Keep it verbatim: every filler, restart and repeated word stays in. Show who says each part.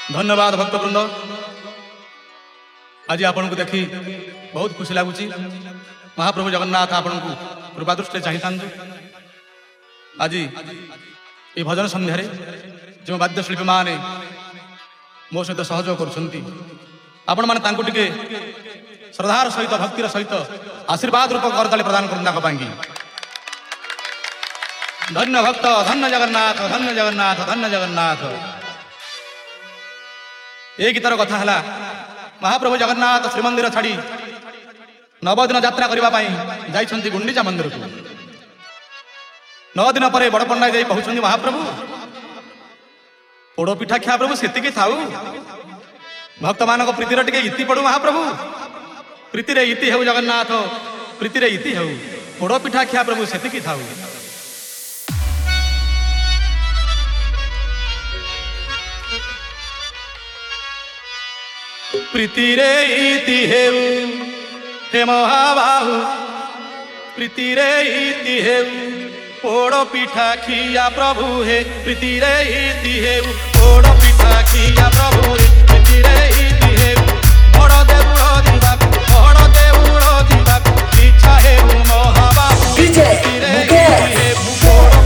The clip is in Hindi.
Speaker 1: धन्यवाद भक्तवृंद। आज आपन को देखी बहुत खुशी लगुच। महाप्रभु जगन्नाथ आपन को कृपा दृष्टि चाहिए। आज ये भजन संध्यारे जो वाद्यशिल्पी माने मो सहित सहयोग कर श्रद्धार सहित भक्तिर सहित आशीर्वाद रूप करताली प्रदान करना। धन्य भक्त, धन्य जगन्नाथ, धन्य जगन्नाथ, धन्य जगन्नाथ। ये गीतार कथा है महाप्रभु जगन्नाथ श्रीमंदिर छाड़ी नव दिन यात्रा करने जाइछन्ति गुंडीचा मंदिर को। नौ दिन पर बड़ पंडा जाई पहुंचन्ति महाप्रभु पोड़ पिठा खिया प्रभु सेतिकी थाऊ भक्त मानक प्रीतिर टिके इति पड़ू महाप्रभु प्रीति रे इति हेउ जगन्नाथ प्रीति रे इति हेउ पोड़ पिठा खिया प्रभु सेतिकी थाऊ। प्रीति रे इति हेउ हे महाबाहु प्रीति रे इति हेउ पोड़ पिठा खिया प्रभु हे प्रीति रे इति हेउ पोड़ पिठा खिया प्रभु हे प्रीति रे इति हेउ बड़ देउळ दिबा बड़ देउळ दिबा इच्छा हेउ महाबाहु प्रीति रे इति हेउ पोड़